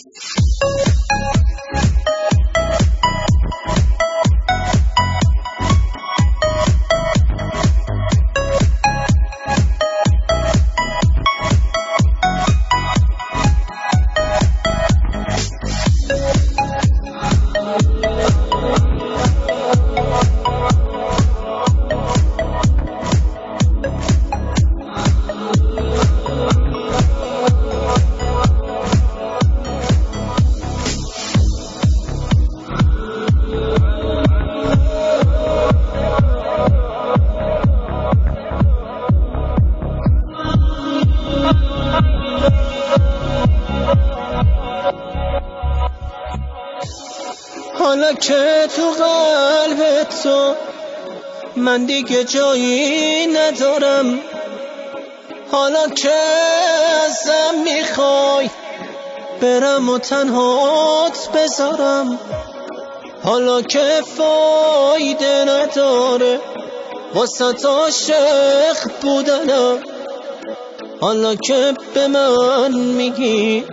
حالا که تو قلب تو من دیگه جایی ندارم، حالا که ازم میخوای برم و تنهات بذارم، حالا که فایده نداره واسه عاشق بودنم، حالا که به من میگی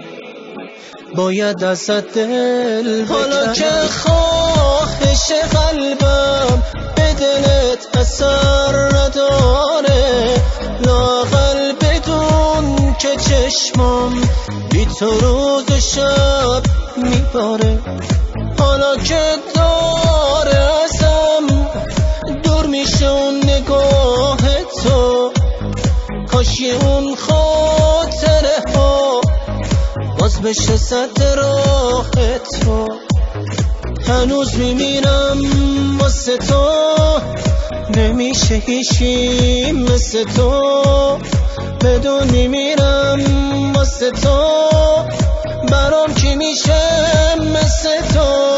باید ازت دل بکنم، حالا که خواهش قلبم به دلت اثر نداره، لااقل بدون که چشمم بی تو روز و شب میباره، حالا که داره ازم دور میشه اون نگاه تو، کاشی اون خاطره ها باز بشه سد راه تو، هنوز میمیرم واسه تو، نمیشه هیچی مثل تو، بدون میمیرم واسه تو، برام کی میشه مثل تو.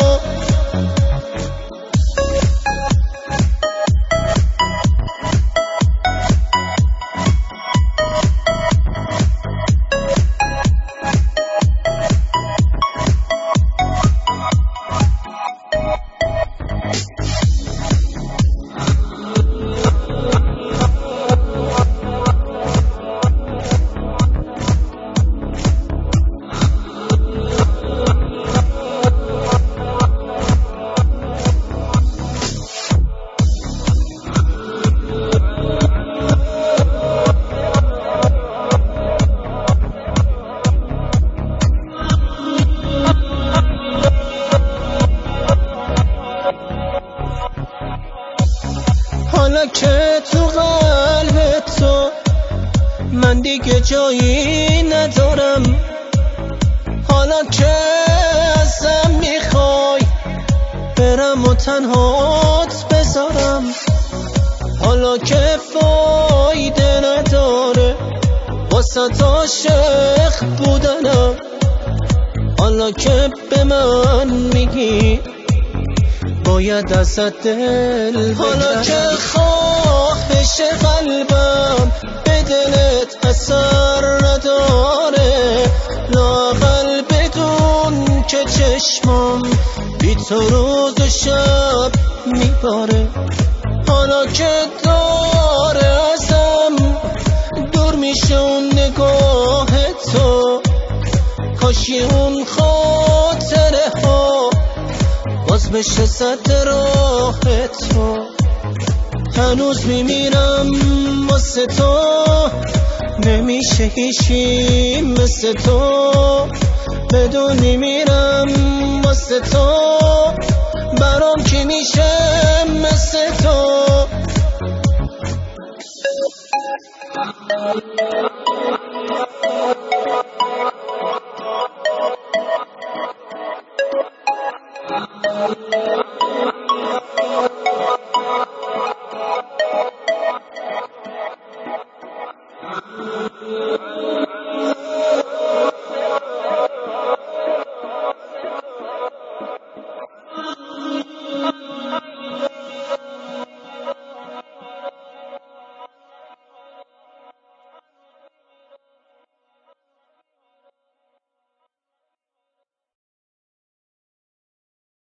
حالا که تو قلب تو من دیگه جایی ندارم، حالا که ازم میخوای برم و تنهات بذارم، حالا که فایده نداره واسه عاشق بودنم، حالا که به من میگی باید ازت دل بکنم، حالا که خواهش قلبم به دلت اثر نداره، لااقل بدون که چشمم بی تو روز و شب میباره، حالا که داره ازم دور میشه اون نگاه تو، کاشی اون خاطره ها باز بشه سد راه تو، هنوز میمیرم واسه تو، نمیشه هیچی مثل تو، بدون میمیرم واسه تو، برام کی میشه مثل تو.